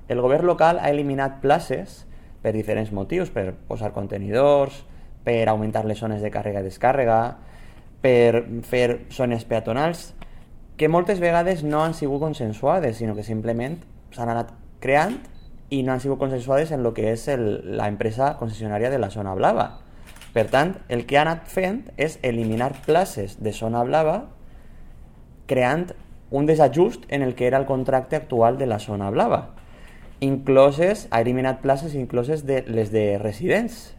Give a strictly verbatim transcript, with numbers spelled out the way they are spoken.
el govern local ha eliminat places per diferents motius, per posar contenidors, per augmentar les zones de càrrega i descàrrega, per fer zones peatonals, que moltes vegades no han sigut consensuades, sinó que simplement s'han anat creant i no han sigut consensuades en el que és el, la empresa concessionària de la zona blava. Per tant, el que ha anat fent és eliminar places de zona blava, creant un desajust en el que era el contracte actual de la zona blava. Incloses, ha eliminat places incloses de les de residents.